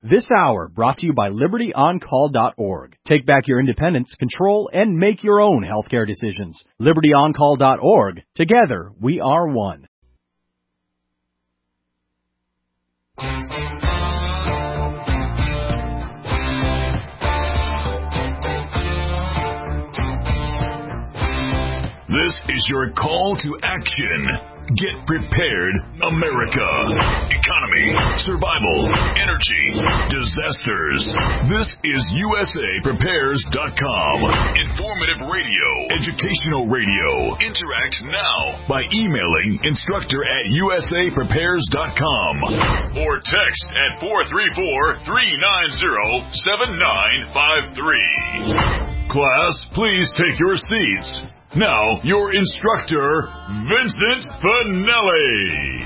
This hour brought to you by LibertyOnCall.org. Take back your independence, control, and make your own healthcare decisions. LibertyOnCall.org. Together, we are one. This is your call to action. Get prepared, America. Economy, survival, energy, disasters. This is USAPrepares.com. Informative radio, educational radio. Interact now by emailing instructor@USAPrepares.com or text at 434-390-7953. Class, please take your seats. Now, your instructor, Vincent Finelli.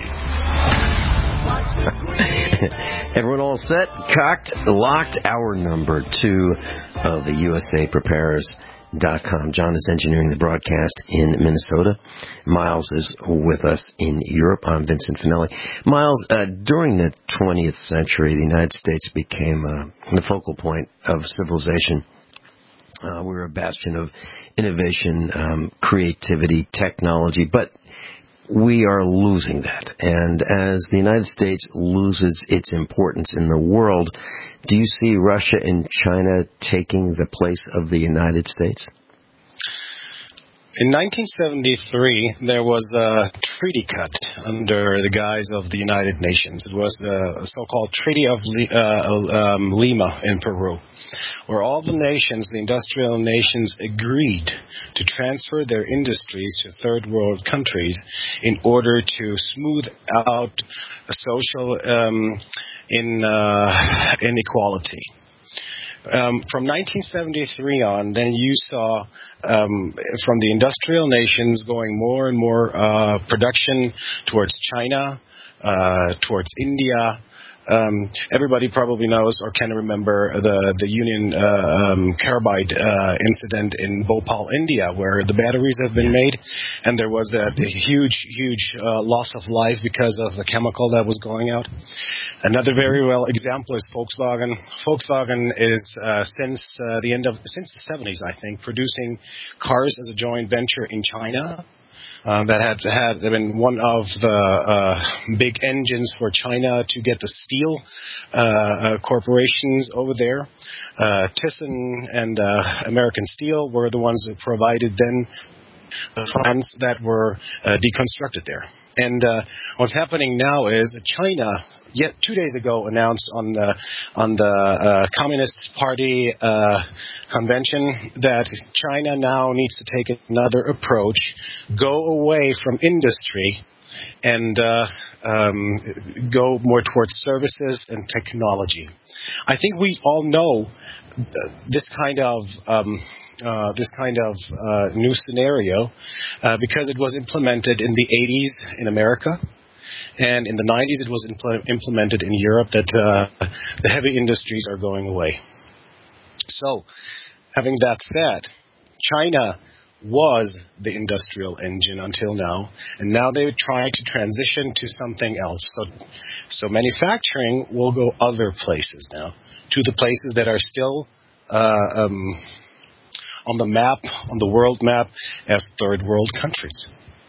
Everyone all set? Cocked, locked, hour number 2 of the USAPrepares.com. John is engineering the broadcast in Minnesota. Miles is with us in Europe. I'm Vincent Finelli. Miles, during the 20th century, the United States became the focal point of civilization. We're a bastion of innovation, creativity, technology, but we are losing that. And as the United States loses its importance in the world, do you see Russia and China taking the place of the United States? In 1973, there was a treaty cut under the guise of the United Nations. It was the so-called Treaty of Lima in Peru, where all the nations, the industrial nations, agreed to transfer their industries to third world countries in order to smooth out social inequality. From 1973 on, then you saw from the industrial nations going more and more production towards China, towards India. Everybody probably knows or can remember the Union Carbide incident in Bhopal, India, where the batteries have been made, and there was a huge loss of life because of the chemical that was going out. Another very well example is Volkswagen. Volkswagen is since the 70s, I think, producing cars as a joint venture in China. That had been one of the big engines for China to get the steel corporations over there. Thyssen and American Steel were the ones that provided then the plants that were deconstructed there. And what's happening now is that China, yet 2 days ago, announced on the Communist Party convention that China now needs to take another approach, go away from industry, and go more towards services and technology. I think we all know this kind of new scenario because it was implemented in the 80s in America. And in the 90s, it was implemented in Europe that the heavy industries are going away. So, having that said, China was the industrial engine until now, and now they're trying to transition to something else. So manufacturing will go other places now, to the places that are still on the map, on the world map, as third world countries.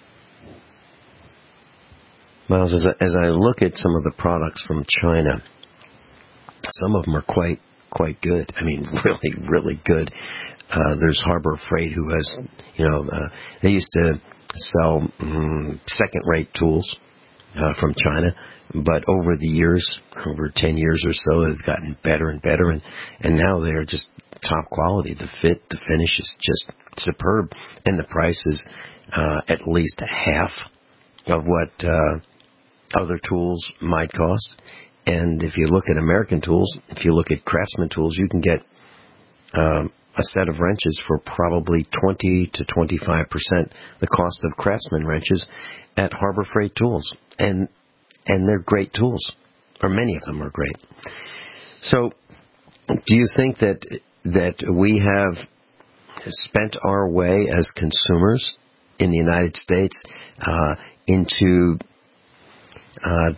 Miles, as I look at some of the products from China, some of them are quite good. I mean, really, really good. There's Harbor Freight, who has, they used to sell second-rate tools from China, but over the years, over 10 years or so, they've gotten better and better, and now they're just top quality. The fit, the finish is just superb, and the price is at least half of what other tools might cost. And if you look at American tools, if you look at Craftsman tools, you can get a set of wrenches for probably 20 to 25% the cost of Craftsman wrenches at Harbor Freight Tools. And they're great tools, or many of them are great. So do you think that we have spent our way as consumers in the United States into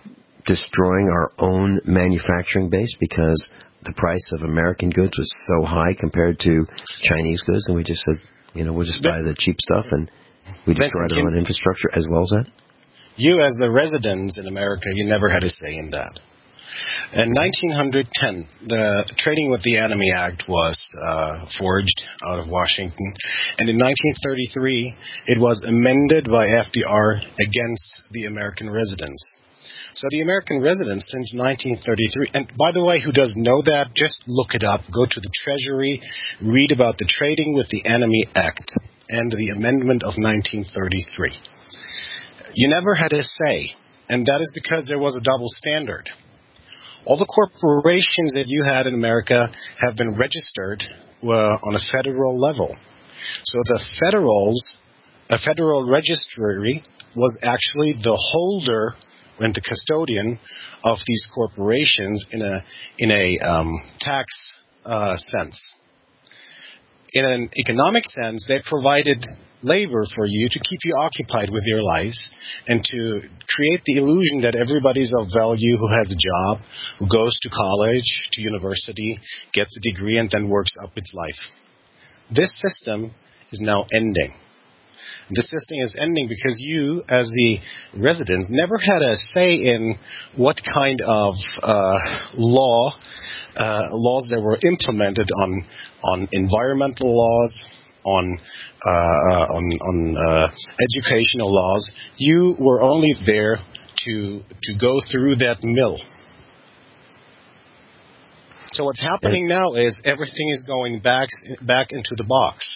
destroying our own manufacturing base because the price of American goods was so high compared to Chinese goods, and we just said, we'll just buy the cheap stuff, and we destroyed our own infrastructure as well as that? You, as the residents in America, you never had a say in that. In 1910, the Trading with the Enemy Act was forged out of Washington, and in 1933, it was amended by FDR against the American residents. So the American residents since 1933, and by the way, who doesn't know that, just look it up. Go to the Treasury, read about the Trading with the Enemy Act and the amendment of 1933. You never had a say, and that is because there was a double standard. All the corporations that you had in America have been registered on a federal level. So the federal registry was actually the holder and the custodian of these corporations in a tax sense. In an economic sense, they provided labor for you to keep you occupied with your lives and to create the illusion that everybody's of value who has a job, who goes to college, to university, gets a degree, and then works up its life. This system is now ending. This system is ending because you, as the residents, never had a say in what kind of laws that were implemented on environmental laws, on educational laws. You were only there to go through that mill. So what's happening now is everything is going back into the box.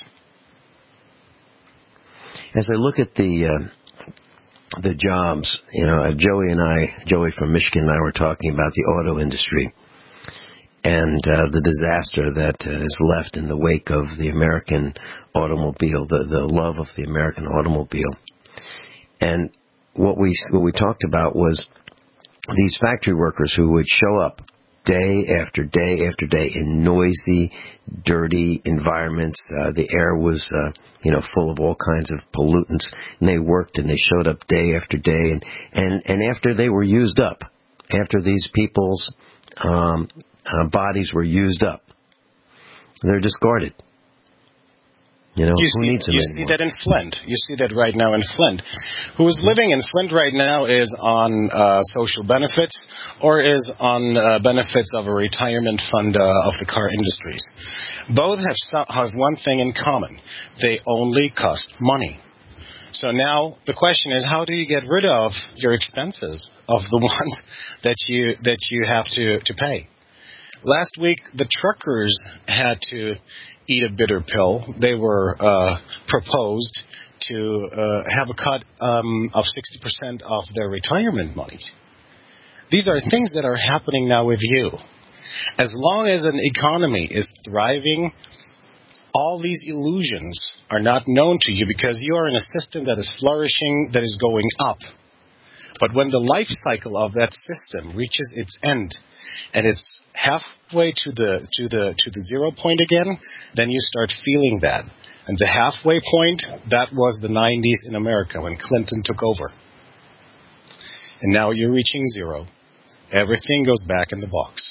As I look at the jobs, Joey from Michigan and I were talking about the auto industry and the disaster that is left in the wake of the American automobile, the love of the American automobile. And what we talked about was these factory workers who would show up day after day after day in noisy, dirty environments. The air was full of all kinds of pollutants, and they worked and they showed up day after day, and after they were used up, after these people's bodies were used up, they're discarded. Who needs them anymore? You see that in Flint. You see that right now in Flint. Who is living in Flint right now is on social benefits or is on benefits of a retirement fund of the car industries. Both have one thing in common. They only cost money. So now the question is, how do you get rid of your expenses, of the ones that you have to pay? Last week, the truckers had to eat a bitter pill. They were proposed to have a cut of 60% of their retirement money. These are things that are happening now with you. As long as an economy is thriving, all these illusions are not known to you because you are in a system that is flourishing, that is going up. But when the life cycle of that system reaches its end, and it's halfway to the 0 point again, then you start feeling that. And the halfway point, that was the 90s in America when Clinton took over. And now you're reaching 0. Everything goes back in the box.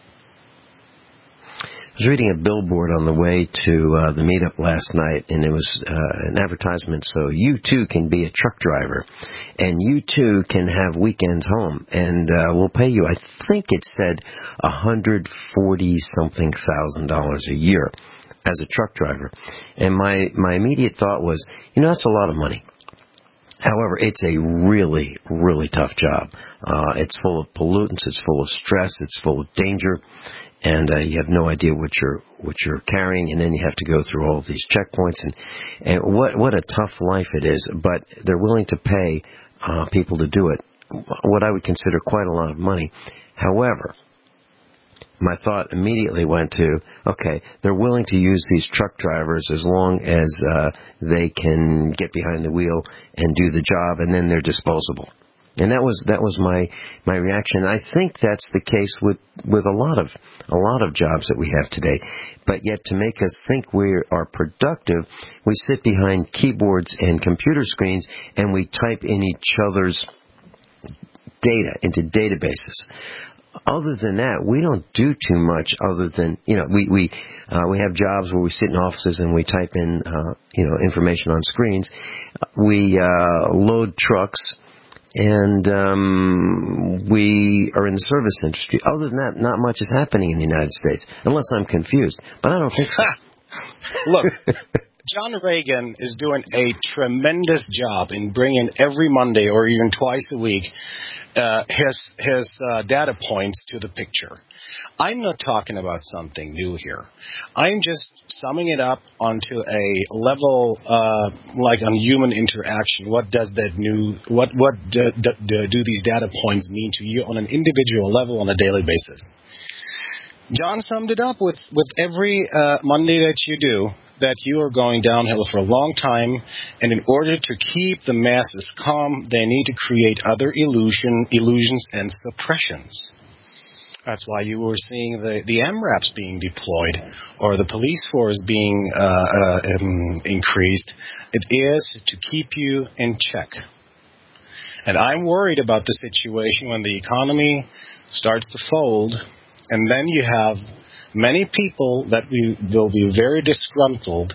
I was reading a billboard on the way to the meetup last night, and it was an advertisement, so you too can be a truck driver, and you too can have weekends home, and we'll pay you, I think it said $140-something thousand a year as a truck driver. And my immediate thought was, that's a lot of money. However, it's a really, really tough job. It's full of pollutants, it's full of stress, it's full of danger. And you have no idea what you're carrying, and then you have to go through all of these checkpoints, and what a tough life it is. But they're willing to pay people to do it, what I would consider quite a lot of money. However, my thought immediately went to, okay, they're willing to use these truck drivers as long as they can get behind the wheel and do the job, and then they're disposable. And that was my reaction. I think that's the case with a lot of jobs that we have today. But yet, to make us think we are productive, we sit behind keyboards and computer screens and we type in each other's data, into databases. Other than that, we don't do too much other than, we have jobs where we sit in offices and we type in, information on screens. We load trucks, and we are in the service industry. Other than that, not much is happening in the United States, unless I'm confused. But I don't think so. Look, John Reagan is doing a tremendous job in bringing every Monday or even twice a week his data points to the picture. I'm not talking about something new here. I'm just summing it up onto a level like on human interaction. What does that what do these data points mean to you on an individual level on a daily basis? John summed it up with every Monday that you do, that you are going downhill for a long time, and in order to keep the masses calm, they need to create other illusions and suppressions. That's why you were seeing the MRAPs being deployed or the police force being increased. It is to keep you in check. And I'm worried about the situation when the economy starts to fold, and then you have many people that will be very disgruntled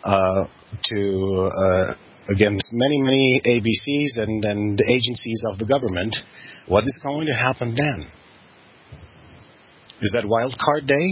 against many ABCs and the agencies of the government. What is going to happen then? Is that wild card day?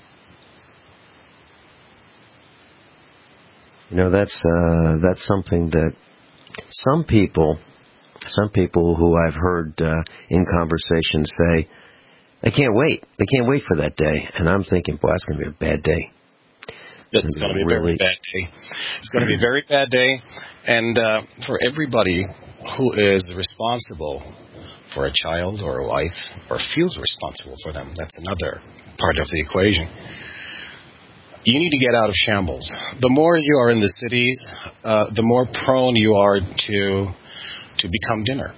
That's something that some people who I've heard in conversation say, they can't wait. They can't wait for that day. And I'm thinking, boy, that's going to be a bad day. It's going to be a very bad day. It's going to be a very bad day. And for everybody who is responsible for a child or a wife or feels responsible for them, that's another part of the equation. You need to get out of shambles. The more you are in the cities, the more prone you are to become dinner.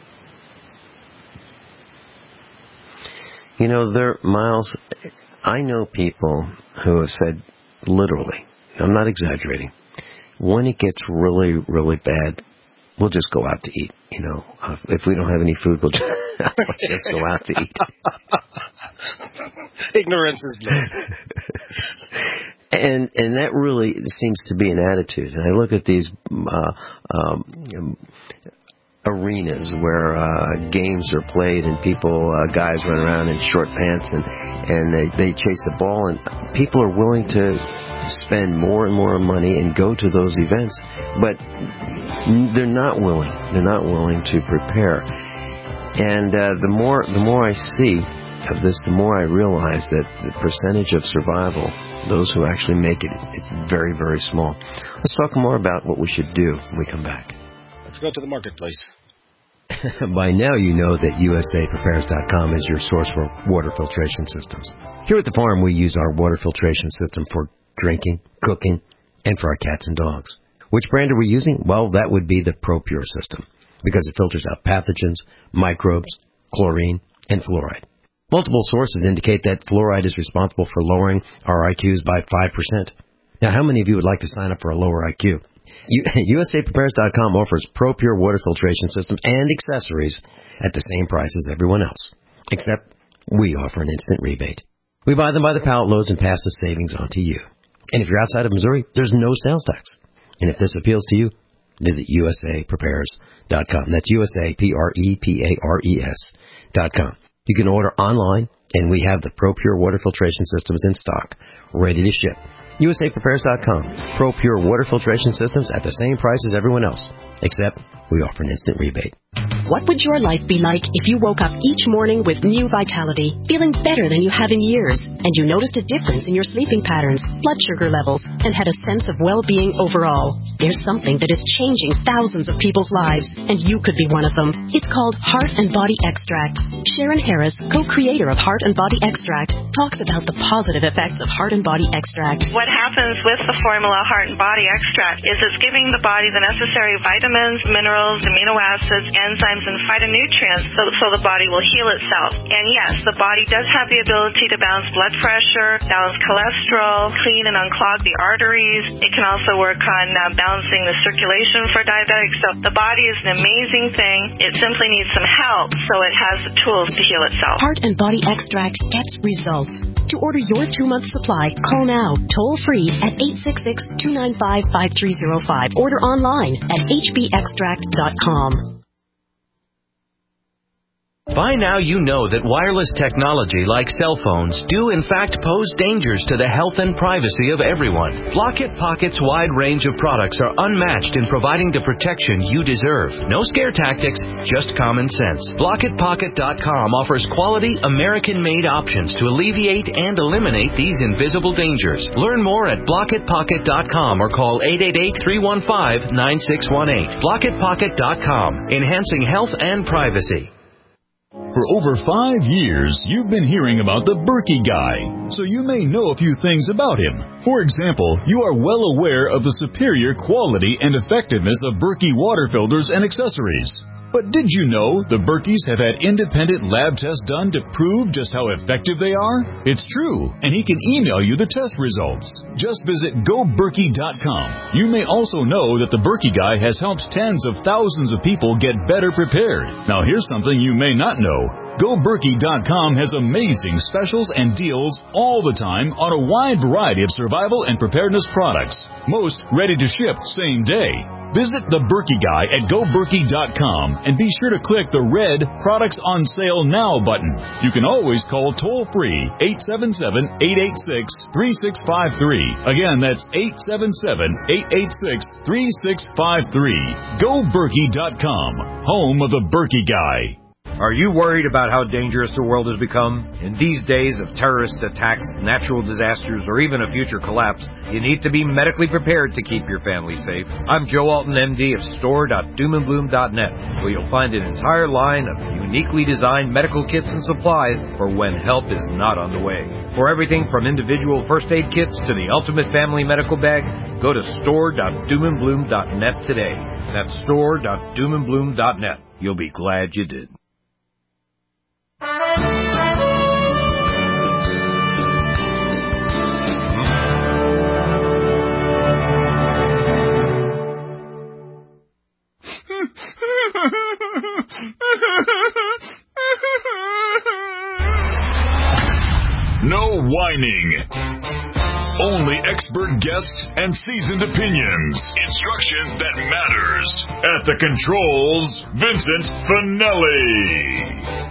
Miles, I know people who have said, literally, I'm not exaggerating, when it gets really, really bad, we'll just go out to eat. If we don't have any food, we'll just go out to eat. Ignorance is bliss. And that really seems to be an attitude. And I look at these arenas where games are played and guys run around in short pants and they chase the ball, and people are willing to spend more and more money and go to those events, but they're not willing to prepare. And the more I see of this, the more I realize that the percentage of survival, those who actually make it, it's very, very small. Let's talk more about what we should do when we come back. Let's go to the marketplace. By now you know that USAPrepares.com is your source for water filtration systems. Here at the farm, we use our water filtration system for drinking, cooking, and for our cats and dogs. Which brand are we using? Well, that would be the ProPure system, because it filters out pathogens, microbes, chlorine, and fluoride. Multiple sources indicate that fluoride is responsible for lowering our IQs by 5%. Now, how many of you would like to sign up for a lower IQ? USAPrepares.com offers ProPure water filtration systems and accessories at the same price as everyone else, except we offer an instant rebate. We buy them by the pallet loads and pass the savings on to you. And if you're outside of Missouri, there's no sales tax. And if this appeals to you, visit USAPrepares.com. That's USAPrepares.com. You can order online, and we have the ProPure water filtration systems in stock, ready to ship. USAPrepares.com. ProPure water filtration systems at the same price as everyone else, except we offer an instant rebate. What would your life be like if you woke up each morning with new vitality, feeling better than you have in years, and you noticed a difference in your sleeping patterns, blood sugar levels, and had a sense of well-being overall? There's something that is changing thousands of people's lives, and you could be one of them. It's called Heart and Body Extract. Sharon Harris, co-creator of Heart Heart and Body Extract talks about the positive effects of Heart and Body Extract. What happens with the formula Heart and Body Extract is it's giving the body the necessary vitamins, minerals, amino acids, enzymes, and phytonutrients so the body will heal itself. And yes, the body does have the ability to balance blood pressure, balance cholesterol, clean and unclog the arteries. It can also work on balancing the circulation for diabetics. So the body is an amazing thing. It simply needs some help so it has the tools to heal itself. Heart and Body Extract gets results. To order your 2-month supply, call now, toll free at 866-295-5305. Order online at hbextract.com. By now you know that wireless technology like cell phones do in fact pose dangers to the health and privacy of everyone. Blockit Pocket's wide range of products are unmatched in providing the protection you deserve. No scare tactics, just common sense. BlockitPocket.com offers quality American-made options to alleviate and eliminate these invisible dangers. Learn more at BlockitPocket.com or call 888-315-9618. BlockitPocket.com, enhancing health and privacy. For over 5 years, you've been hearing about the Berkey Guy, so you may know a few things about him. For example, you are well aware of the superior quality and effectiveness of Berkey water filters and accessories. But did you know the Berkeys have had independent lab tests done to prove just how effective they are? It's true, and he can email you the test results. Just visit GoBerkey.com. You may also know that the Berkey Guy has helped tens of thousands of people get better prepared. Now here's something you may not know. GoBerkey.com has amazing specials and deals all the time on a wide variety of survival and preparedness products. Most ready to ship same day. Visit the Berkey Guy at GoBerkey.com and be sure to click the red Products on Sale Now button. You can always call toll-free 877-886-3653. Again, that's 877-886-3653. GoBerkey.com, home of the Berkey Guy. Are you worried about how dangerous the world has become? In these days of terrorist attacks, natural disasters, or even a future collapse, you need to be medically prepared to keep your family safe. I'm Joe Alton, MD of store.doomandbloom.net, where you'll find an entire line of uniquely designed medical kits and supplies for when help is not on the way. For everything from individual first aid kits to the ultimate family medical bag, go to store.doomandbloom.net today. That's store.doomandbloom.net. You'll be glad you did. No whining. Only expert guests and seasoned opinions. Instruction that matters. At the controls, Vincent Finelli.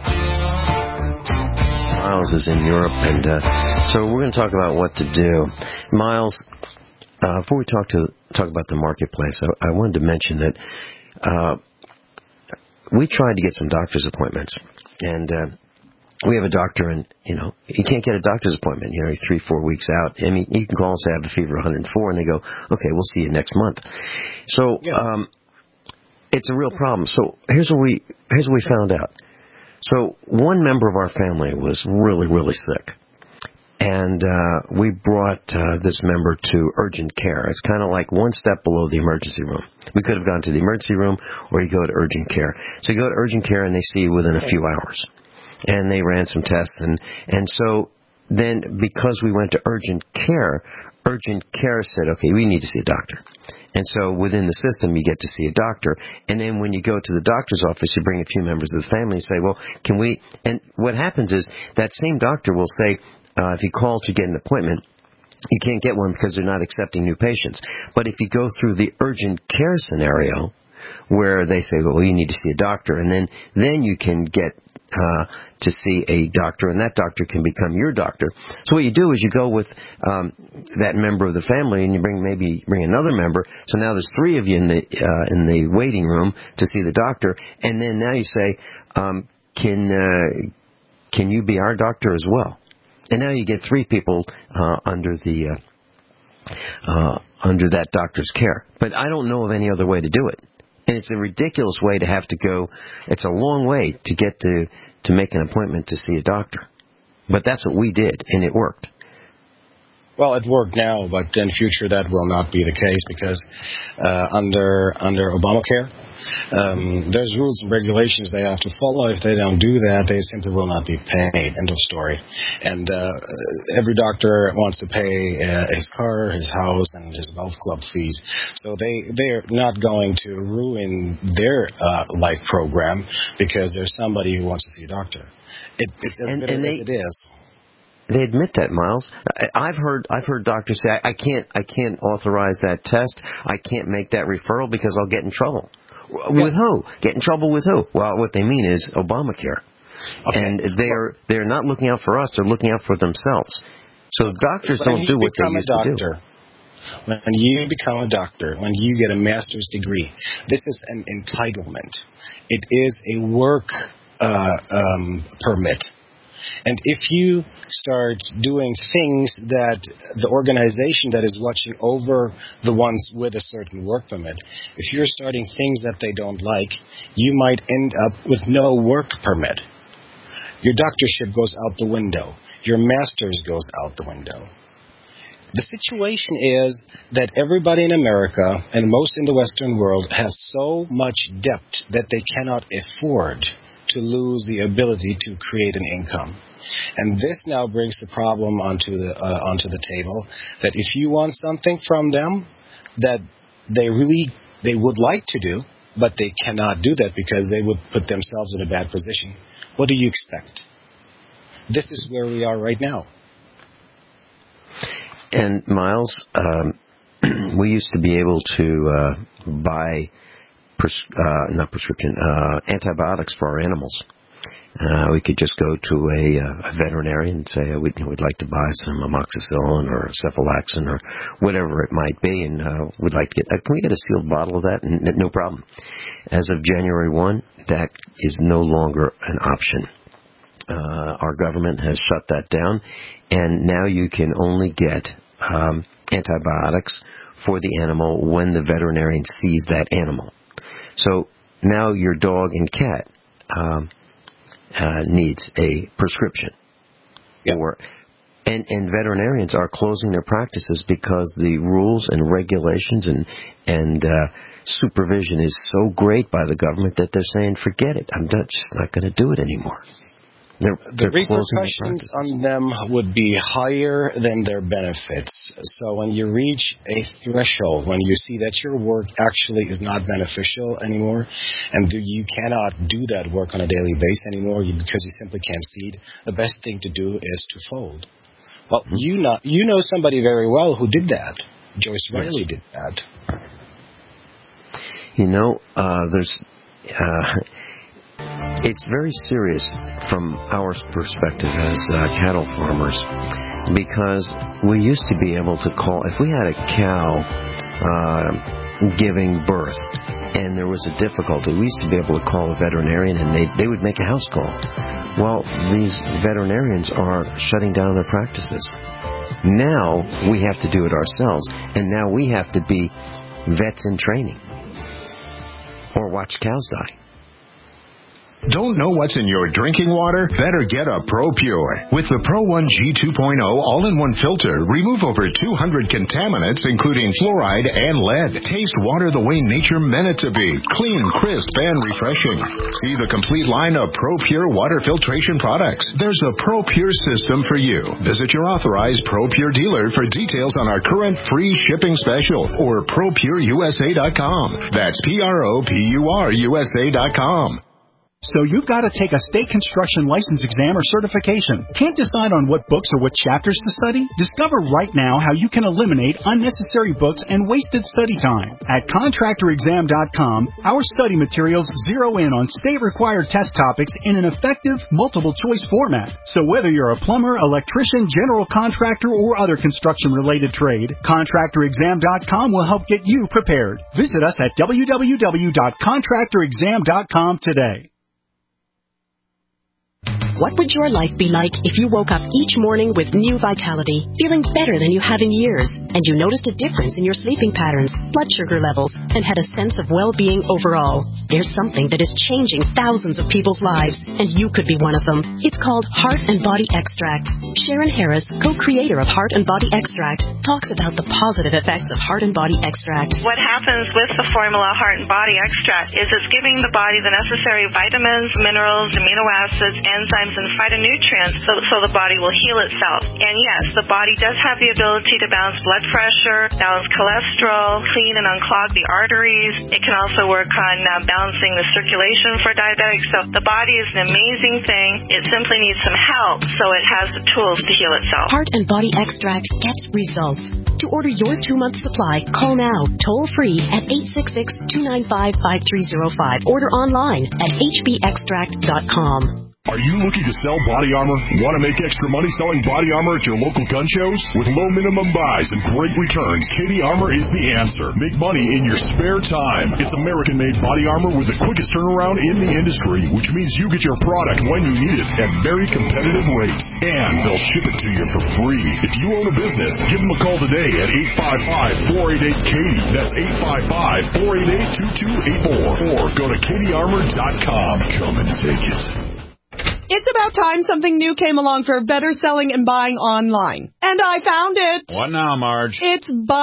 Miles is in Europe, and so we're going to talk about what to do. Miles, before we talk about the marketplace, I wanted to mention that we tried to get some doctor's appointments, and we have a doctor, and, you can't get a doctor's appointment, 3-4 weeks out. I mean, you can call and say, I have a fever of 104, and they go, okay, we'll see you next month. So, it's a real problem. So, here's what we found out. So, one member of our family was really, really sick. And we brought this member to urgent care. It's kind of like one step below the emergency room. We could have gone to the emergency room, or you go to urgent care. So you go to urgent care, and they see you within a few hours. And they ran some tests. And so then because we went to urgent care said, okay, we need to see a doctor. And so within the system, you get to see a doctor. And then when you go to the doctor's office, you bring a few members of the family and say, well, can we... And what happens is that same doctor will say, if you call to get an appointment, you can't get one because they're not accepting new patients. But if you go through the urgent care scenario, where they say, well, you need to see a doctor, and then you can get to see a doctor, and that doctor can become your doctor. So what you do is you go with that member of the family, and you bring another member. So now there's 3 of you in the waiting room to see the doctor, and then now you say, can you be our doctor as well? And now you get 3 people under that doctor's care. But I don't know of any other way to do it. And it's a ridiculous way to have to go. It's a long way to get to make an appointment to see a doctor. But that's what we did, and it worked. Well, it worked now, but in future that will not be the case because under Obamacare, there's rules and regulations they have to follow. If they don't do that, they simply will not be paid. End of story. And every doctor wants to pay his car, his house, and his golf club fees. So they're not going to ruin their life program because there's somebody who wants to see a doctor. It's as bitter as it is. They admit that, Miles. I've heard doctors say, I can't authorize that test. I can't make that referral because I'll get in trouble. With who? Get in trouble with who? Well, what they mean is Obamacare. Okay. And they're not looking out for us. They're looking out for themselves. So doctors don't do what they used to do. When you become a doctor, when you get a master's degree, this is an entitlement. It is a work permit. And if you start doing things that the organization that is watching over the ones with a certain work permit, if you're starting things that they don't like, you might end up with no work permit. Your doctorship goes out the window. Your master's goes out the window. The situation is that everybody in America and most in the Western world has so much debt that they cannot afford to lose the ability to create an income. And this now brings the problem onto the table that if you want something from them that they would like to do, but they cannot do that because they would put themselves in a bad position, what do you expect? This is where we are right now. And Miles, we used to be able to buy antibiotics for our animals. We could just go to a veterinarian and say, we'd like to buy some amoxicillin or cephalexin or whatever it might be, and we'd like to get, can we get a sealed bottle of that? And no problem. As of January 1, that is no longer an option. Our government has shut that down, and now you can only get antibiotics for the animal when the veterinarian sees that animal. So now your dog and cat needs a prescription. Yeah. And veterinarians are closing their practices because the rules and regulations and supervision is so great by the government that they're saying, forget it, I'm just not going to do it anymore. The repercussions on them would be higher than their benefits. So when you reach a threshold, when you see that your work actually is not beneficial anymore, and you cannot do that work on a daily basis anymore because you simply can't see it, the best thing to do is to fold. Well, you know somebody very well who did that. Joyce Riley did that. It's very serious from our perspective as cattle farmers, because we used to be able to call, if we had a cow giving birth and there was a difficulty, we used to be able to call a veterinarian and they would make a house call. Well, these veterinarians are shutting down their practices. Now we have to do it ourselves, and now we have to be vets in training or watch cows die. Don't know what's in your drinking water? Better get a ProPure. With the Pro 1G 2.0 all-in-one filter, remove over 200 contaminants, including fluoride and lead. Taste water the way nature meant it to be. Clean, crisp, and refreshing. See the complete line of ProPure water filtration products. There's a ProPure system for you. Visit your authorized ProPure dealer for details on our current free shipping special or ProPureUSA.com. That's ProPureUSA.com. So you've got to take a state construction license exam or certification. Can't decide on what books or what chapters to study? Discover right now how you can eliminate unnecessary books and wasted study time. At ContractorExam.com, our study materials zero in on state-required test topics in an effective, multiple-choice format. So whether you're a plumber, electrician, general contractor, or other construction-related trade, ContractorExam.com will help get you prepared. Visit us at www.ContractorExam.com today. What would your life be like if you woke up each morning with new vitality, feeling better than you have in years, and you noticed a difference in your sleeping patterns, blood sugar levels, and had a sense of well-being overall. There's something that is changing thousands of people's lives, and you could be one of them. It's called Heart and Body Extract. Sharon Harris, co-creator of Heart and Body Extract, talks about the positive effects of Heart and Body Extract. What happens with the formula Heart and Body Extract is it's giving the body the necessary vitamins, minerals, amino acids, enzymes, and phytonutrients so the body will heal itself. And yes, the body does have the ability to balance blood pressure, balance cholesterol, clean and unclog the arteries. It can also work on balancing the circulation for diabetics. So the body is an amazing thing. It simply needs some help so it has the tools to heal itself. Heart and Body Extract gets results. To order your 2-month supply, call now, toll-free at 866-295-5305. Order online at hbextract.com. Are you looking to sell body armor? Want to make extra money selling body armor at your local gun shows? With low minimum buys and great returns, Katie Armor is the answer. Make money in your spare time. It's American-made body armor with the quickest turnaround in the industry, which means you get your product when you need it at very competitive rates. And they'll ship it to you for free. If you own a business, give them a call today at 855-488-KATIE. That's 855-488-2284. Or go to KatieArmor.com. Come and take it. It's about time something new came along for better selling and buying online. And I found it. What now, Marge? It's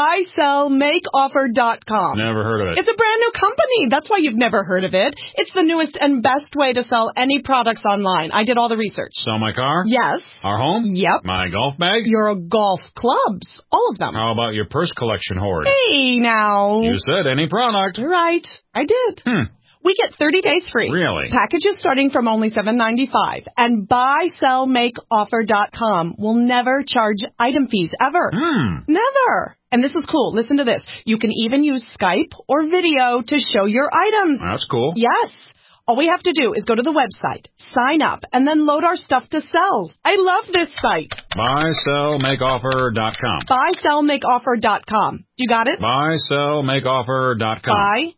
buysellmakeoffer.com. Never heard of it. It's a brand new company. That's why you've never heard of it. It's the newest and best way to sell any products online. I did all the research. Sell my car? Yes. Our home? Yep. My golf bag? Your golf clubs. All of them. How about your purse collection hoard? Hey, now. You said any product. Right. I did. We get 30 days free. Really? Packages starting from only $7.95. And buysellmakeoffer.com will never charge item fees ever. Never. And this is cool. Listen to this. You can even use Skype or video to show your items. That's cool. Yes. All we have to do is go to the website, sign up, and then load our stuff to sell. I love this site. Buysellmakeoffer.com. Buysellmakeoffer.com. You got it? Buysellmakeoffer.com.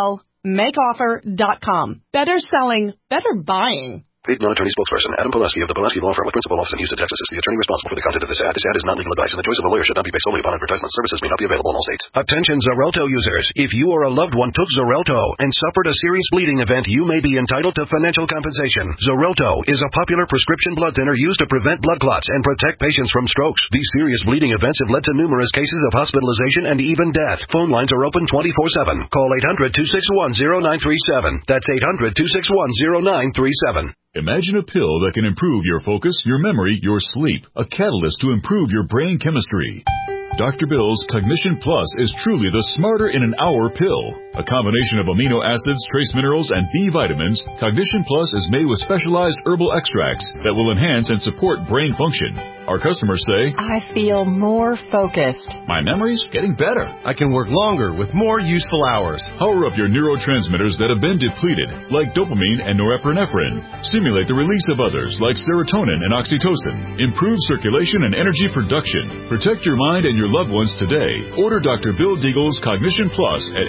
Buysellmakeoffer.com. Better selling, better buying. Paid non-attorney spokesperson Adam Pulaski of the Pulaski Law Firm with principal office in Houston, Texas is the attorney responsible for the content of this ad. This ad is not legal advice, and the choice of a lawyer should not be based solely upon advertisement. Services may not be available in all states. Attention Xarelto users. If you or a loved one took Xarelto and suffered a serious bleeding event, you may be entitled to financial compensation. Xarelto is a popular prescription blood thinner used to prevent blood clots and protect patients from strokes. These serious bleeding events have led to numerous cases of hospitalization and even death. Phone lines are open 24/7. Call 800-261-0937. That's 800-261-0937. Imagine a pill that can improve your focus, your memory, your sleep, a catalyst to improve your brain chemistry. Dr. Bill's Cognition Plus is truly the smarter in an hour pill. A combination of amino acids, trace minerals, and B vitamins, Cognition Plus is made with specialized herbal extracts that will enhance and support brain function. Our customers say, I feel more focused. My memory's getting better. I can work longer with more useful hours. Power up your neurotransmitters that have been depleted, like dopamine and norepinephrine. Stimulate the release of others, like serotonin and oxytocin. Improve circulation and energy production. Protect your mind and your loved ones today. Order Dr. Bill Deagle's Cognition Plus at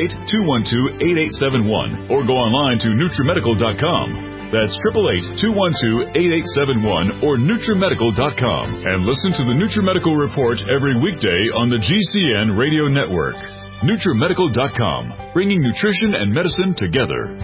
888-212-8871 or go online to NutriMedical.com. That's 888-212-8871 or NutriMedical.com. And listen to the NutriMedical Report every weekday on the GCN Radio Network. NutriMedical.com, bringing nutrition and medicine together.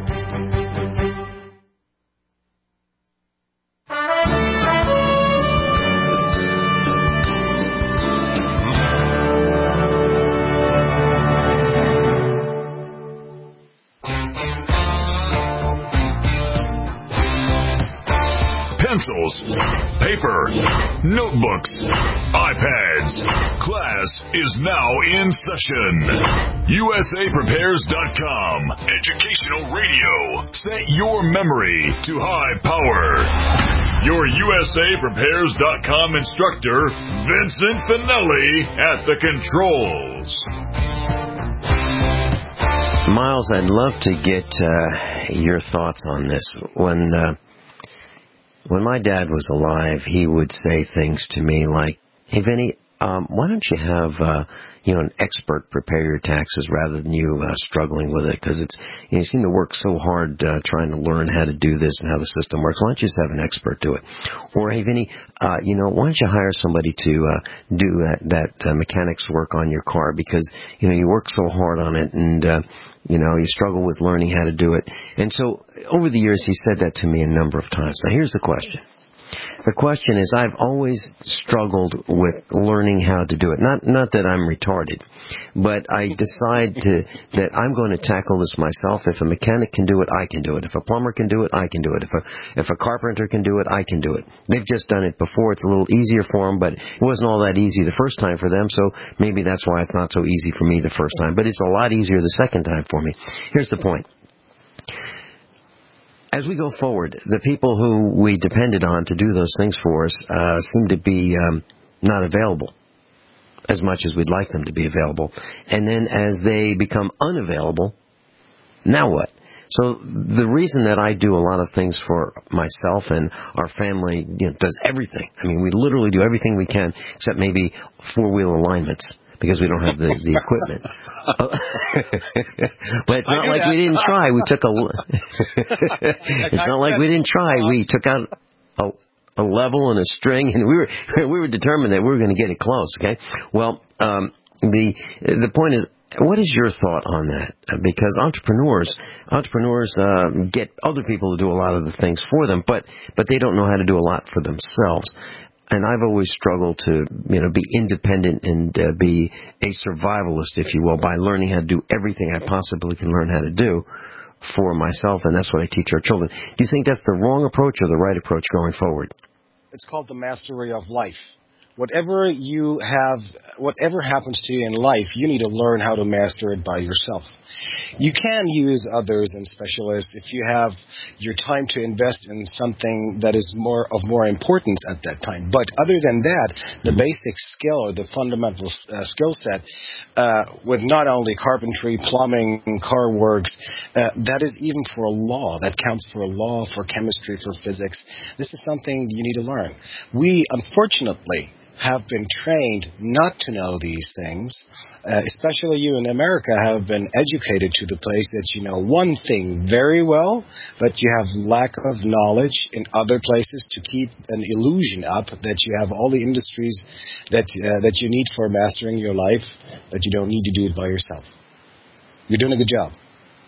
Pencils, paper, notebooks, iPads. Class is now in session. USAPrepares.com. Educational radio. Set your memory to high power. Your USAPrepares.com instructor, Vincent Finelli, at the controls. Miles, I'd love to get your thoughts on this. When my dad was alive, he would say things to me like, "Hey, Vinny, why don't you have an expert prepare your taxes rather than you struggling with it, because it's you seem to work so hard trying to learn how to do this and how the system works. Why don't you just have an expert do it? Or hey, Vinny, why don't you hire somebody to do that mechanics work on your car, because you work so hard on it and you struggle with learning how to do it. And so over the years he said that to me a number of times. Now here's the question. The question is, I've always struggled with learning how to do it. Not that I'm retarded, but I decide that I'm going to tackle this myself. If a mechanic can do it, I can do it. If a plumber can do it, I can do it. If a carpenter can do it, I can do it. They've just done it before. It's a little easier for them, but it wasn't all that easy the first time for them, so maybe that's why it's not so easy for me the first time. But it's a lot easier the second time for me. Here's the point. As we go forward, the people who we depended on to do those things for us seem to be not available as much as we'd like them to be available. And then as they become unavailable, now what? So the reason that I do a lot of things for myself and our family does everything. I mean, we literally do everything we can except maybe four-wheel alignments, because we don't have the equipment. But it's not like we didn't try. We took It's not like we didn't try. We took out a level and a string, and we were determined that we were going to get it close. Okay. Well, the point is, what is your thought on that? Because entrepreneurs get other people to do a lot of the things for them, but they don't know how to do a lot for themselves. And I've always struggled to, be independent and be a survivalist, if you will, by learning how to do everything I possibly can learn how to do for myself, and that's what I teach our children. Do you think that's the wrong approach or the right approach going forward? It's called the mastery of life. Whatever happens to you in life, you need to learn how to master it by yourself. You can use others and specialists if you have your time to invest in something that is of more importance at that time. But other than that, the basic skill or the fundamental skill set with not only carpentry, plumbing, car works, that is even for a law. That counts for a law, for chemistry, for physics. This is something you need to learn. We, unfortunately, have been trained not to know these things, especially you in America have been educated to the place that you know one thing very well, but you have lack of knowledge in other places to keep an illusion up that you have all the industries that you need for mastering your life, that you don't need to do it by yourself. You're doing a good job.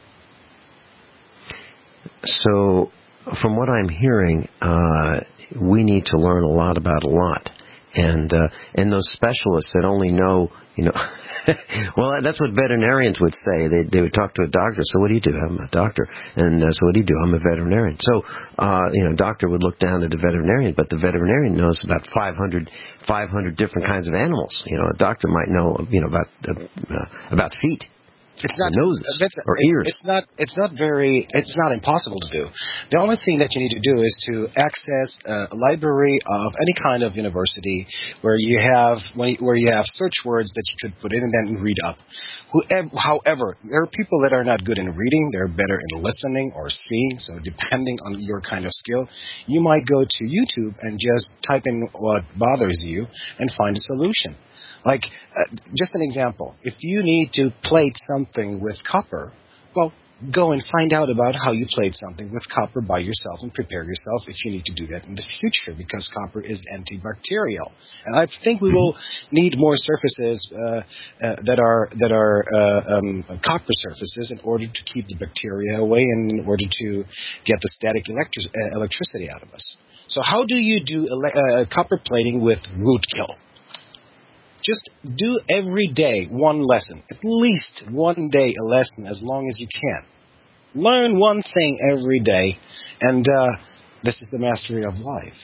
So, from what I'm hearing, we need to learn a lot about a lot. And those specialists that only know, well, that's what veterinarians would say. They would talk to a doctor. So what do you do? I'm a doctor. And so what do you do? I'm a veterinarian. So, doctor would look down at a veterinarian, but the veterinarian knows about 500 different kinds of animals. A doctor might know, about feet. It's not noses or ears. It's not impossible to do. The only thing that you need to do is to access a library of any kind of university where you have search words that you could put in and then read up. However, there are people that are not good in reading. They're better in listening or seeing. So depending on your kind of skill, you might go to YouTube and just type in what bothers you and find a solution. Like, just an example, if you need to plate something with copper, well, go and find out about how you plate something with copper by yourself and prepare yourself if you need to do that in the future, because copper is antibacterial. And I think we will need more surfaces that are copper surfaces in order to keep the bacteria away and in order to get the static electricity out of us. So how do you do copper plating with rootkill? Just do every day one lesson, at least one day a lesson as long as you can. Learn one thing every day, and this is the mastery of life.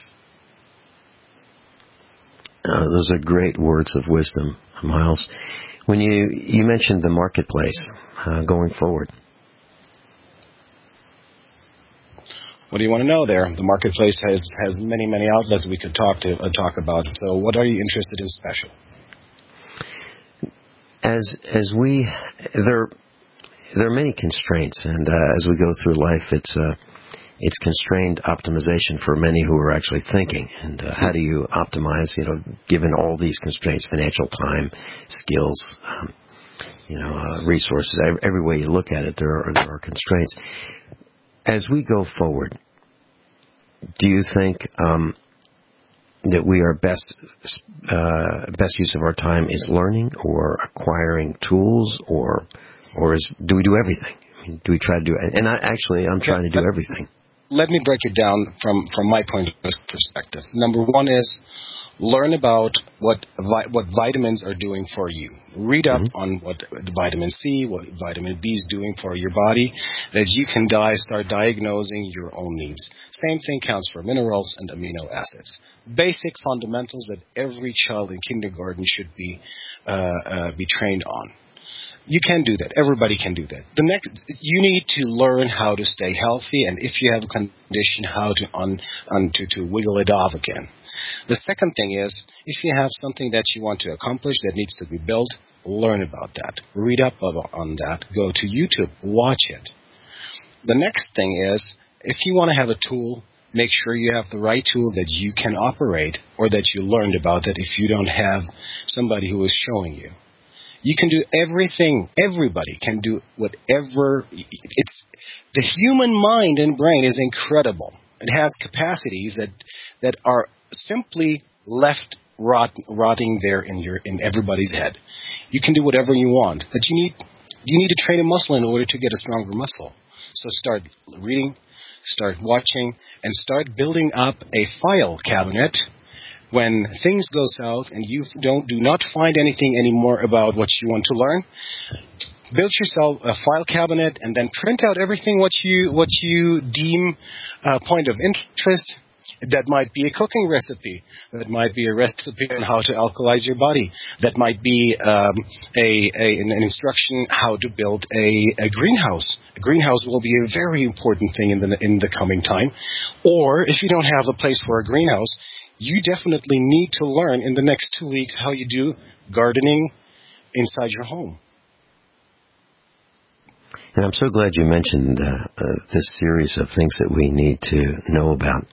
Those are great words of wisdom, Miles. When you mentioned the marketplace going forward. What do you want to know there? The marketplace has many outlets we could talk about. So what are you interested in special? There are many constraints, and as we go through life, it's constrained optimization for many who are actually thinking. And how do you optimize, given all these constraints, financial time, skills, resources, every way you look at it, there are constraints. As we go forward, do you think that we are best use of our time is learning or acquiring tools, or do we do everything? I mean, do we try to do it? And I'm trying to do everything. Let me break it down from my point of perspective. Number one is learn about what vitamins are doing for you. Read up on what vitamin C, what vitamin B is doing for your body, that you can start diagnosing your own needs. Same thing counts for minerals and amino acids. Basic fundamentals that every child in kindergarten should be trained on. You can do that. Everybody can do that. You need to learn how to stay healthy, and if you have a condition, how to wiggle it off again. The second thing is, if you have something that you want to accomplish that needs to be built, learn about that. Read up on that. Go to YouTube. Watch it. The next thing is, if you want to have a tool, make sure you have the right tool that you can operate or that you learned about that if you don't have somebody who is showing you. You can do everything. Everybody can do whatever. The human mind and brain is incredible. It has capacities that are simply left rotting there in everybody's head. You can do whatever you want, but you need to train a muscle in order to get a stronger muscle. So start reading, start watching, and start building up a file cabinet. When things go south and you do not find anything anymore about what you want to learn, build yourself a file cabinet and then print out everything what you deem a point of interest. That might be a cooking recipe. That might be a recipe on how to alkalize your body. That might be an instruction how to build a greenhouse. A greenhouse will be a very important thing in the coming time. Or if you don't have a place for a greenhouse, you definitely need to learn in the next 2 weeks how you do gardening inside your home. And I'm so glad you mentioned this series of things that we need to know about.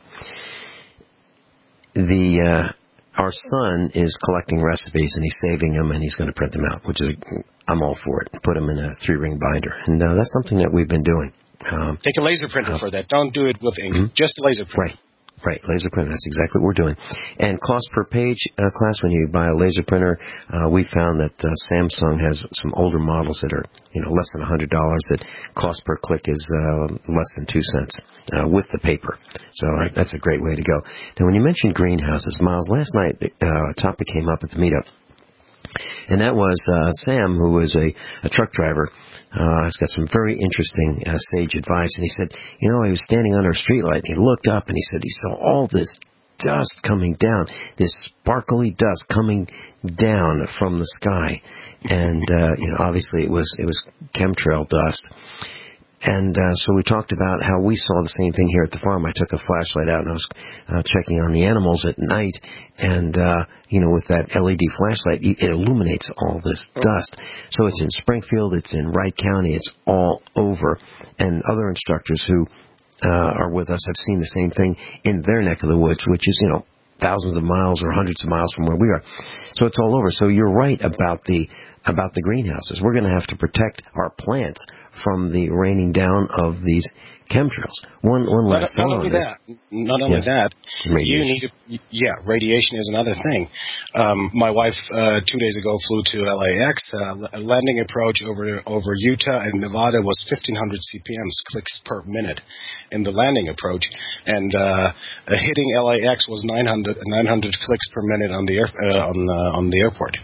Our son is collecting recipes and he's saving them and he's going to print them out, which is I'm all for it. Put them in a 3-ring binder, and that's something that we've been doing. Take a laser printer for that. Don't do it with ink. Just a laser printer. Right, laser printer. That's exactly what we're doing. And cost per page, class, when you buy a laser printer, we found that Samsung has some older models that are, less than $100. That cost per click is less than 2 cents with the paper. So that's a great way to go. Now, when you mentioned greenhouses, Miles, last night a topic came up at the meetup. And that was Sam, who was a truck driver. He's got some very interesting sage advice. And he said, he was standing under a streetlight, and he looked up, and he said he saw all this dust coming down, this sparkly dust coming down from the sky. And, obviously it was chemtrail dust. And so we talked about how we saw the same thing here at the farm. I took a flashlight out and I was checking on the animals at night. And, with that LED flashlight, it illuminates all this dust. So it's in Springfield, it's in Wright County, it's all over. And other instructors who are with us have seen the same thing in their neck of the woods, which is, thousands of miles or hundreds of miles from where we are. So it's all over. So you're right about the greenhouses. We're going to have to protect our plants from the raining down of these chemtrails. One last thing on this. Not only that, you need radiation is another thing. My wife 2 days ago flew to LAX. A landing approach over Utah and Nevada was 1,500 CPMs, clicks per minute, in the landing approach, and hitting LAX was 900 clicks per minute on the airport.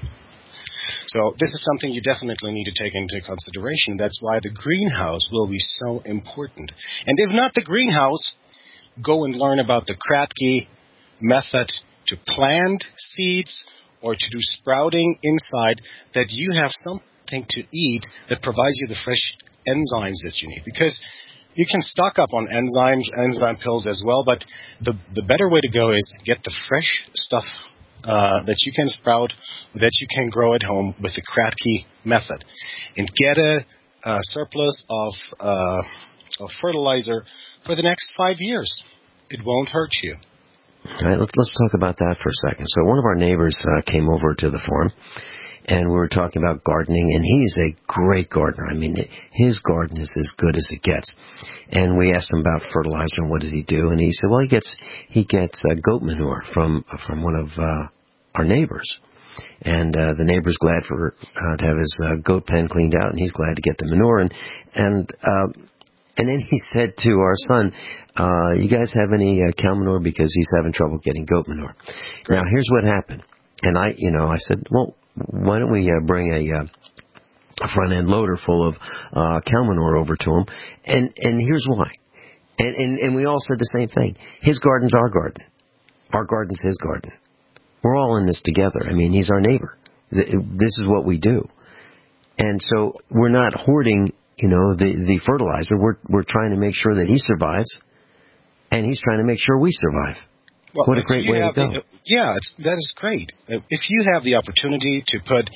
So this is something you definitely need to take into consideration. That's why the greenhouse will be so important. And if not the greenhouse, go and learn about the Kratky method to plant seeds or to do sprouting inside, that you have something to eat that provides you the fresh enzymes that you need. Because you can stock up on enzyme pills as well, but the better way to go is get the fresh stuff that you can sprout, that you can grow at home with the Kratky method, and get a surplus of fertilizer for the next 5 years. It won't hurt you. All right, let's talk about that for a second. So one of our neighbors came over to the farm, and we were talking about gardening, and he's a great gardener. I mean, his garden is as good as it gets. And we asked him about fertilizer and what does he do, and he said, well, he gets goat manure from one of our neighbors. And the neighbor's glad to have his goat pen cleaned out, and he's glad to get the manure. And then he said to our son, you guys have any cow manure, because he's having trouble getting goat manure. Great. Now, here's what happened. And I said, well, why don't we bring a front-end loader full of cow manure over to him? And here's why. And we all said the same thing. His garden's our garden. Our garden's his garden. We're all in this together. I mean, he's our neighbor. This is what we do. And so we're not hoarding, the fertilizer. We're trying to make sure that he survives, and he's trying to make sure we survive. Well, what a great way to go. That is great. If you have the opportunity to put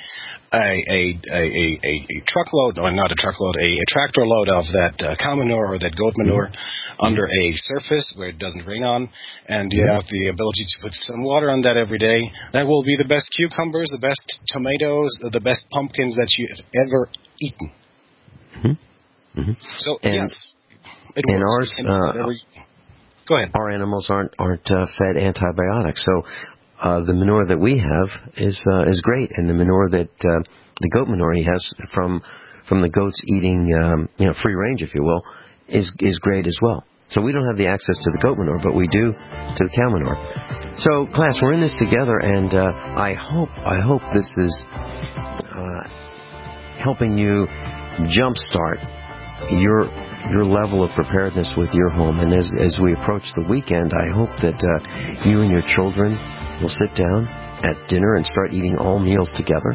a truckload, or not a truckload, a tractor load of that cow manure or that goat manure under a surface where it doesn't rain on, and you have the ability to put some water on that every day, that will be the best cucumbers, the best tomatoes, the best pumpkins that you've ever eaten. Mm-hmm. So, yes, it and works. ours... Go ahead. Our animals aren't fed antibiotics, so the manure that we have is great, and the manure that the goat manure he has from the goats eating free range, if you will, is great as well. So we don't have the access to the goat manure, but we do to the cow manure. So, class, we're in this together, and I hope this is helping you jumpstart your level of preparedness with your home. And as we approach the weekend, I hope that you and your children will sit down at dinner and start eating all meals together,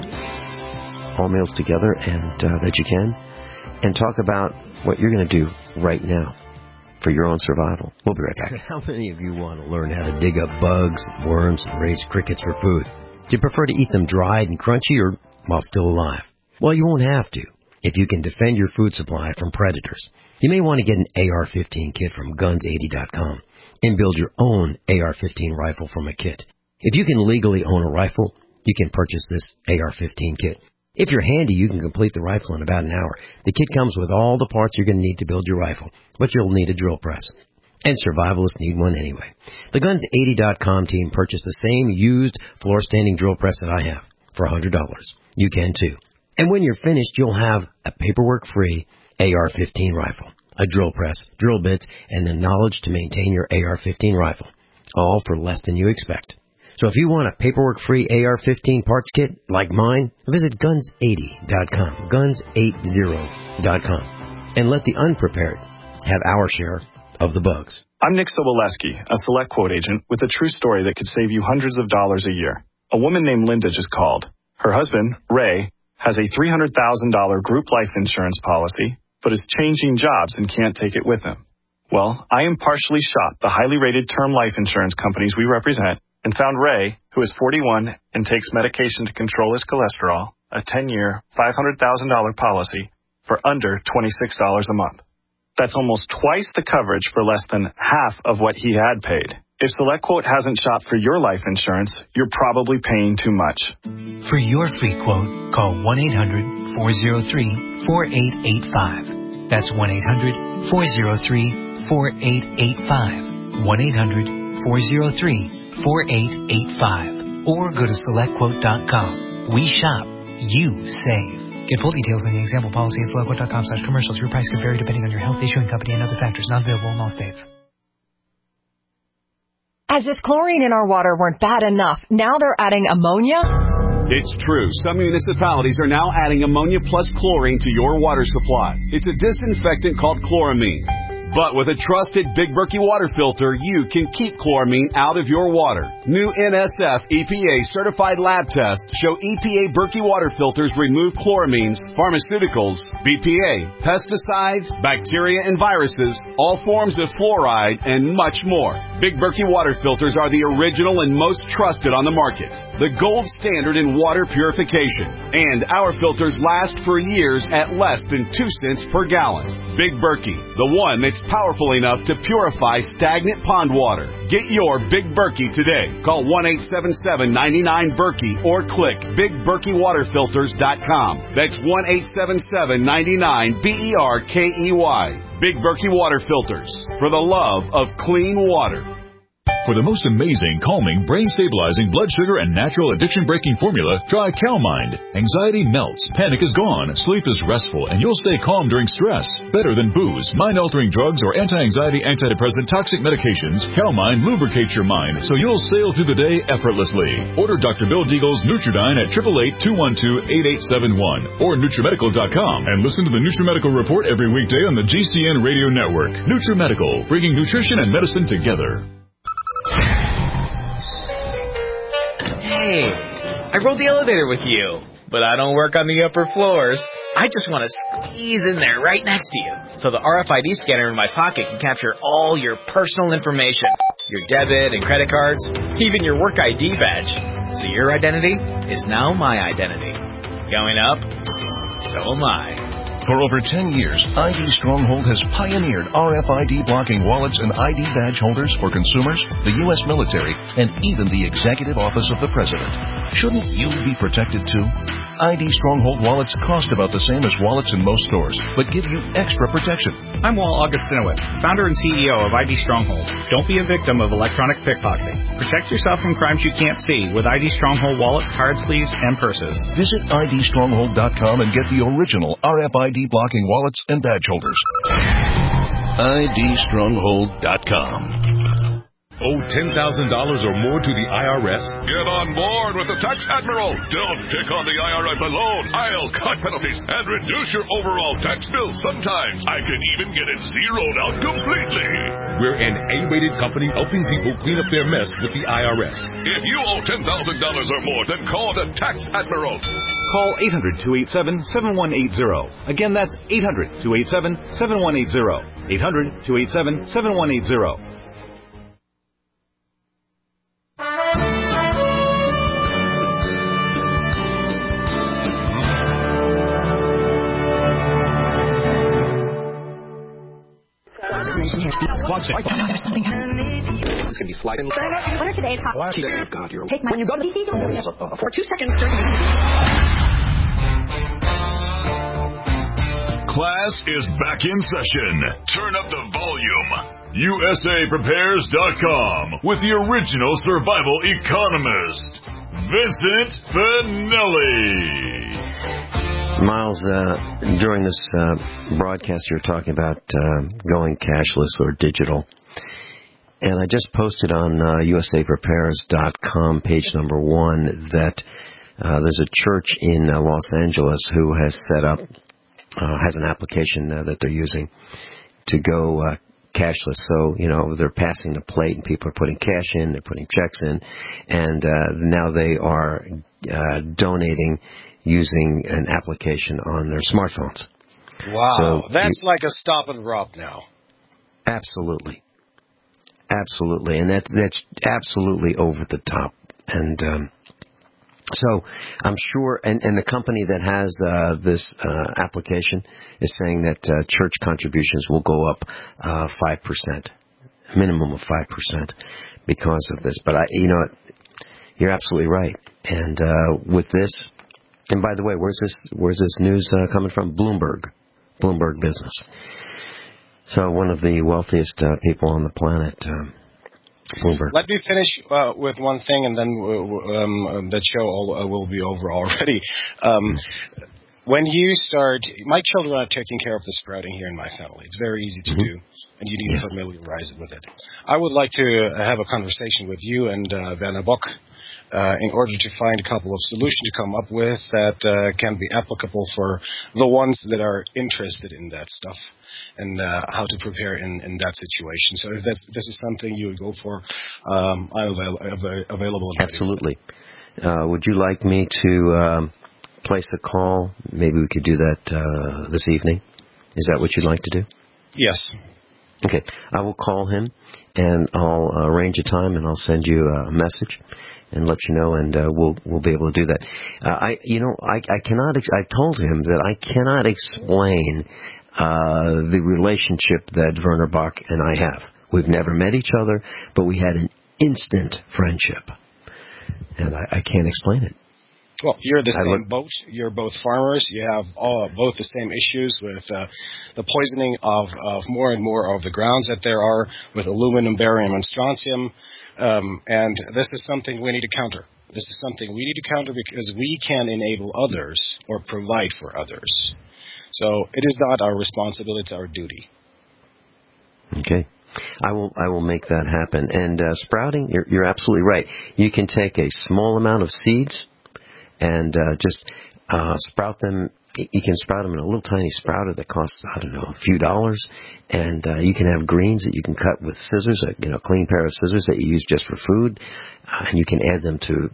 and that you can, and talk about what you're going to do right now for your own survival. We'll be right back. How many of you want to learn how to dig up bugs, worms, and raise crickets for food? Do you prefer to eat them dried and crunchy, or while still alive? Well, you won't have to if you can defend your food supply from predators. You may want to get an AR-15 kit from Guns80.com and build your own AR-15 rifle from a kit. If you can legally own a rifle, you can purchase this AR-15 kit. If you're handy, you can complete the rifle in about an hour. The kit comes with all the parts you're going to need to build your rifle, but you'll need a drill press. And survivalists need one anyway. The Guns80.com team purchased the same used floor-standing drill press that I have for $100. You can too. And when you're finished, you'll have a paperwork-free AR-15 rifle, a drill press, drill bits, and the knowledge to maintain your AR-15 rifle, all for less than you expect. So if you want a paperwork-free AR-15 parts kit like mine, visit Guns80.com, Guns80.com, and let the unprepared have our share of the bugs. I'm Nick Soboleski, a Select Quote agent with a true story that could save you hundreds of dollars a year. A woman named Linda just called. Her husband, Ray, has a $300,000 group life insurance policy, but is changing jobs and can't take it with him. Well, I impartially shopped the highly rated term life insurance companies we represent and found Ray, who is 41 and takes medication to control his cholesterol, a 10-year, $500,000 policy for under $26 a month. That's almost twice the coverage for less than half of what he had paid. If SelectQuote hasn't shopped for your life insurance, you're probably paying too much. For your free quote, call 1-800-403-4885. That's 1-800-403-4885. 1-800-403-4885. Or go to SelectQuote.com. We shop, you save. Get full details on the example policy at SelectQuote.com/commercials. Your price could vary depending on your health, issuing company, and other factors. Not available in all states. As if chlorine in our water weren't bad enough, now they're adding ammonia? It's true. Some municipalities are now adding ammonia plus chlorine to your water supply. It's a disinfectant called chloramine. But with a trusted Big Berkey water filter, you can keep chloramine out of your water. New NSF EPA certified lab tests show EPA Berkey water filters remove chloramines, pharmaceuticals, BPA, pesticides, bacteria and viruses, all forms of fluoride, and much more. Big Berkey water filters are the original and most trusted on the market, the gold standard in water purification. And our filters last for years at less than 2 cents per gallon. Big Berkey, the one that's powerful enough to purify stagnant pond water. Get your Big Berkey today. Call 1-877-99-BERKEY or click BigBerkeyWaterFilters.com. That's 1-877-99-BERKEY. Big Berkey Water Filters, for the love of clean water. For the most amazing, calming, brain-stabilizing, blood sugar, and natural addiction-breaking formula, try CalMind. Anxiety melts, panic is gone, sleep is restful, and you'll stay calm during stress. Better than booze, mind-altering drugs, or anti-anxiety, antidepressant, toxic medications, CalMind lubricates your mind so you'll sail through the day effortlessly. Order Dr. Bill Deagle's Nutridyne at 888-212-8871 or NutriMedical.com and listen to the NutriMedical Report every weekday on the GCN Radio Network. NutriMedical, bringing nutrition and medicine together. Hey, I rode the elevator with you, but I don't work on the upper floors. I just want to squeeze in there right next to you, so the RFID scanner in my pocket can capture all your personal information, your debit and credit cards, even your work ID badge. So your identity is now my identity. Going up, so am I. For over 10 years, ID Stronghold has pioneered RFID blocking wallets and ID badge holders for consumers, the U.S. military, and even the Executive Office of the President. Shouldn't you be protected too? ID Stronghold wallets cost about the same as wallets in most stores, but give you extra protection. I'm Walt Augustinowicz, founder and CEO of ID Stronghold. Don't be a victim of electronic pickpocketing. Protect yourself from crimes you can't see with ID Stronghold wallets, card sleeves, and purses. Visit IDStronghold.com and get the original RFID blocking wallets and badge holders. IDStronghold.com. Owe $10,000 or more to the IRS? Get on board with the Tax Admiral. Don't pick on the IRS alone. I'll cut penalties and reduce your overall tax bill. Sometimes I can even get it zeroed out completely. We're an A-rated company helping people clean up their mess with the IRS. If you owe $10,000 or more, then call the Tax Admiral. Call 800-287-7180. Again, that's 800-287-7180. 800-287-7180. This is going to be sliding. What are today's hot? Oh, God, you're... Take my... When you go to the for 2 seconds during the... Class is back in session. Turn up the volume. USAPrepares.com with the original survival economist, Vincent Finelli. Miles, during this broadcast, you were talking about going cashless or digital. And I just posted on USAPrepares.com, page number 1, that there's a church in Los Angeles who has set up, has an application that they're using to go cashless. So, they're passing the plate and people are putting cash in, they're putting checks in, and now they are donating using an application on their smartphones. Wow, so that's like a stop and drop now. Absolutely. Absolutely, and that's absolutely over the top. And so I'm sure, and the company that has this application is saying that church contributions will go up 5%, minimum of 5% because of this. But you're absolutely right. And with this, and by the way, where's this news coming from? Bloomberg Business. So one of the wealthiest people on the planet, Bloomberg. Let me finish with one thing, and then that show will be over already. When you start, my children are taking care of the sprouting here in my family. It's very easy to do, and you need to familiarize with it. I would like to have a conversation with you and Werner Bock in order to find a couple of solutions to come up with that can be applicable for the ones that are interested in that stuff and how to prepare in that situation. So if this is something you would go for, I'm available. Absolutely. Would you like me to place a call? Maybe we could do that this evening. Is that what you'd like to do? Yes. Okay, I will call him, and I'll arrange a time, and I'll send you a message and let you know, and we'll be able to do that. I cannot. I told him that I cannot explain the relationship that Werner Bach and I have. We've never met each other, but we had an instant friendship, and I can't explain it. Well, you're the same boat. You're both farmers. You have both the same issues with the poisoning of more and more of the grounds that there are with aluminum, barium, and strontium. And this is something we need to counter. This is something we need to counter because we can enable others or provide for others. So it is not our responsibility, it's our duty. Okay. I will make that happen. And sprouting, you're absolutely right. You can take a small amount of seeds and just sprout them. You can sprout them in a little tiny sprouter that costs, I don't know, a few dollars. And you can have greens that you can cut with scissors, a clean pair of scissors that you use just for food. And you can add them to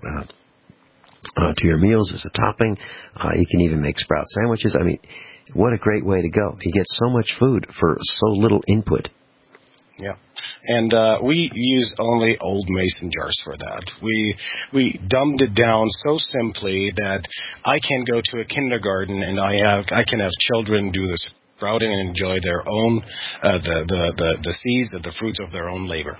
your meals as a topping. You can even make sprout sandwiches. I mean, what a great way to go. You get so much food for so little input. Yeah, and we use only old mason jars for that. We dumbed it down so simply that I can go to a kindergarten and I can have children do the sprouting and enjoy their own the seeds of the fruits of their own labor.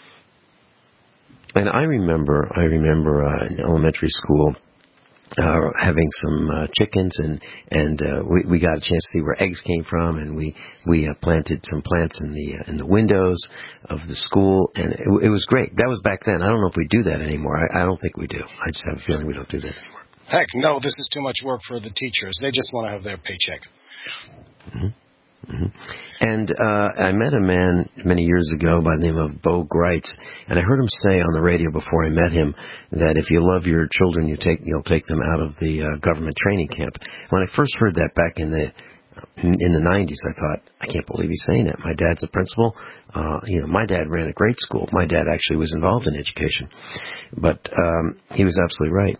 And I remember in elementary school having some chickens, and we got a chance to see where eggs came from, and we planted some plants in the windows of the school, and it was great. That was back then. I don't know if we do that anymore. I don't think we do. I just have a feeling we don't do that anymore. Heck, no, this is too much work for the teachers. They just want to have their paycheck. Mm-hmm. Mm-hmm. And I met a man many years ago by the name of Bo Greitz, and I heard him say on the radio before I met him that if you love your children, you'll take them out of the government training camp. When I first heard that back in the 90s, I thought, I can't believe he's saying that. My dad's a principal. My dad ran a great school. My dad actually was involved in education, but he was absolutely right,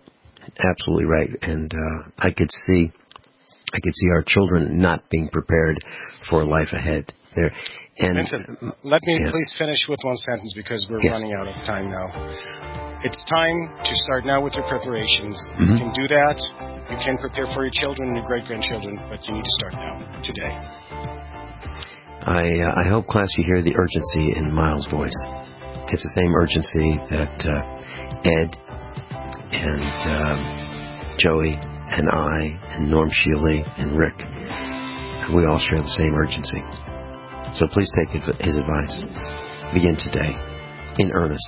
and I could see our children not being prepared for life ahead. And Vincent, let me please finish with one sentence because we're running out of time now. It's time to start now with your preparations. Mm-hmm. You can do that. You can prepare for your children and your great-grandchildren, but you need to start now, today. I hope, class, you hear the urgency in Miles' voice. It's the same urgency that Ed and Joey and I, and Norm Shealy, and Rick, we all share the same urgency. So please take his advice. Begin today, in earnest.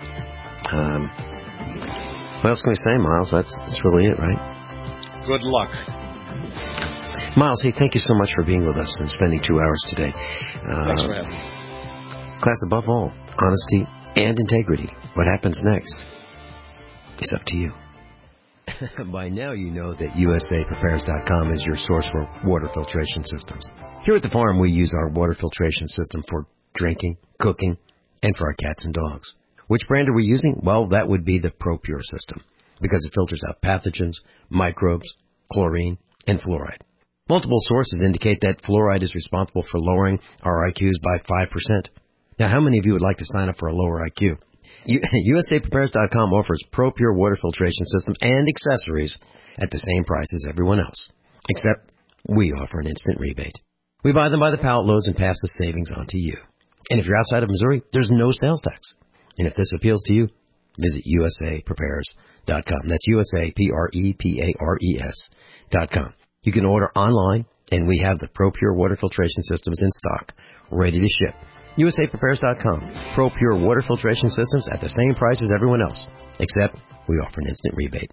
What else can we say, Miles? That's really it, right? Good luck. Miles, hey, thank you so much for being with us and spending 2 hours today. Thanks for having me. Class, above all, honesty and integrity. What happens next is up to you. By now you know that USAPrepares.com is your source for water filtration systems. Here at the farm, we use our water filtration system for drinking, cooking, and for our cats and dogs. Which brand are we using? Well, that would be the ProPure system, because it filters out pathogens, microbes, chlorine, and fluoride. Multiple sources indicate that fluoride is responsible for lowering our IQs by 5%. Now, how many of you would like to sign up for a lower IQ? USAPrepares.com offers ProPure water filtration systems and accessories at the same price as everyone else, except we offer an instant rebate. We buy them by the pallet loads and pass the savings on to you. And if you're outside of Missouri, there's no sales tax. And if this appeals to you, visit USAPrepares.com. That's USAPrepares.com. You can order online, and we have the ProPure water filtration systems in stock, ready to ship. USAPrepares.com. ProPure water filtration systems at the same price as everyone else, except we offer an instant rebate.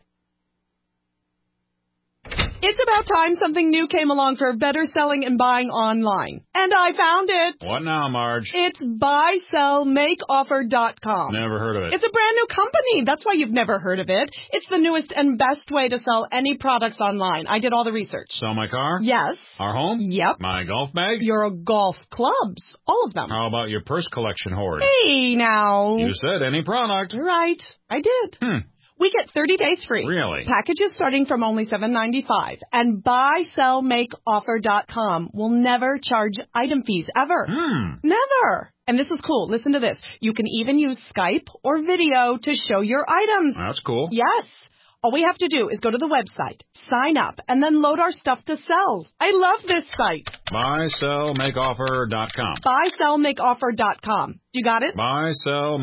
It's about time something new came along for better selling and buying online. And I found it. What now, Marge? It's buysellmakeoffer.com. Never heard of it. It's a brand new company. That's why you've never heard of it. It's the newest and best way to sell any products online. I did all the research. Sell my car? Yes. Our home? Yep. My golf bag? Your golf clubs. All of them. How about your purse collection hoard? Hey, now. You said any product. Right. I did. We get 30 days free. Really? Packages starting from only $7.95. And buysellmakeoffer.com will never charge item fees ever. Never. And this is cool. Listen to this. You can even use Skype or video to show your items. That's cool. Yes. All we have to do is go to the website, sign up, and then load our stuff to sell. I love this site. BuySellMakeOffer.com. BuySellMakeOffer.com. You got it?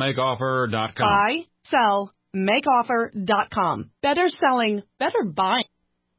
BuySellMakeOffer.com. BuySellMakeOffer.com. Better selling, better buying.